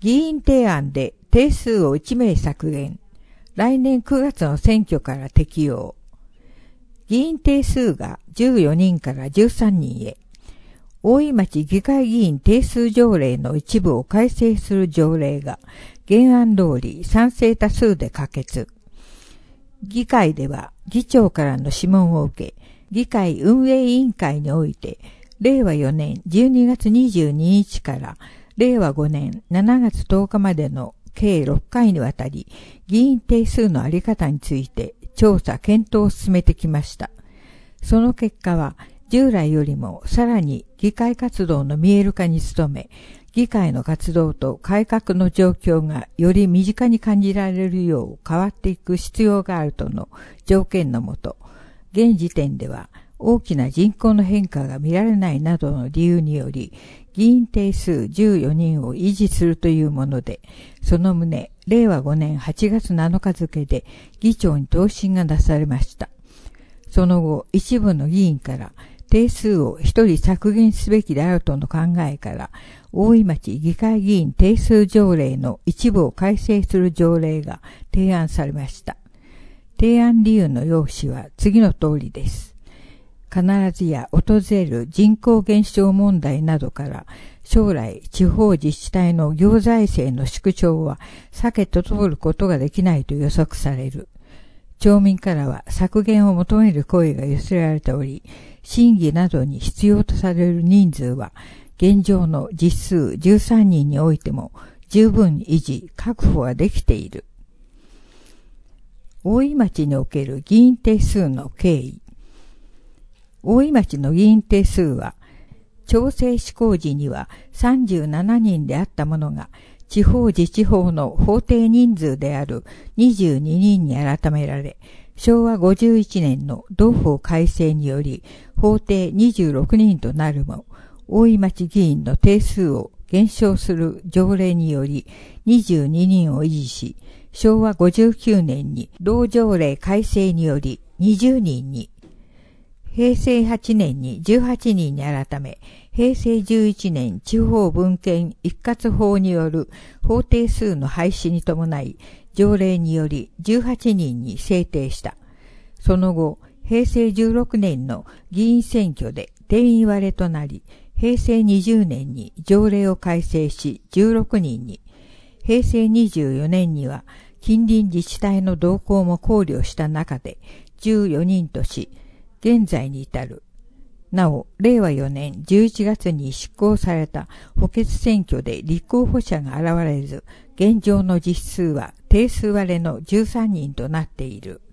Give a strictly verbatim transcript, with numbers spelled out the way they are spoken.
議員提案で定数をいち名削減。来年くがつの選挙から適用。議員定数がじゅうよにんからじゅうさんにんへ。大井町議会議員定数条例の一部を改正する条例が原案通り賛成多数で可決。議会では議長からの諮問を受け、議会運営委員会において、れいわよねんじゅうにがつにじゅうににちかられいわごねんしちがつとおかまでの計ろっかいにわたり、議員定数のあり方について調査検討を進めてきました。その結果は、従来よりもさらに議会活動の見える化に努め、議会の活動と改革の状況がより身近に感じられるよう変わっていく必要があるとの条件のもと、現時点では大きな人口の変化が見られないなどの理由により、議員定数じゅうよにんを維持するというもので、その旨、れいわごねんはちがつなのか付で議長に答申が出されました。その後、一部の議員から、定数を一人削減すべきであるとの考えから、大井町議会議員定数条例の一部を改正する条例が提案されました。提案理由の要旨は次の通りです。必ずや訪れる人口減少問題などから、将来地方自治体の行財政の縮小は避けと通ることができないと予測される。町民からは削減を求める声が寄せられており、審議などに必要とされる人数は、現状の実数じゅうさんにんにおいても十分維持、確保ができている。大井町における議員定数の経緯。大井町の議員定数は、調整施行時にはさんじゅうななにんであったものが、地方自治法の法定人数であるにじゅうににんに改められ、しょうわごじゅういちねんの同法改正により、法定にじゅうろくにんとなるも、大井町議員の定数を減少する条例によりにじゅうににんを維持し、しょうわごじゅうきゅうねんに同条例改正によりにじゅうにんに、へいせいはちねんにじゅうはちにんに改め、へいせいじゅういちねん地方分権一括法による法定数の廃止に伴い、条例によりじゅうはちにんに制定した。その後、へいせいじゅうろくねんの議員選挙で定員割れとなり、へいせいにじゅうねんに条例を改正しじゅうろくにんに、へいせいにじゅうよねんには近隣自治体の動向も考慮した中でじゅうよにんとし、現在に至る。なお、れいわよねんじゅういちがつに執行された補欠選挙で立候補者が現れず、現状の実数は定数割れのじゅうさんにんとなっている。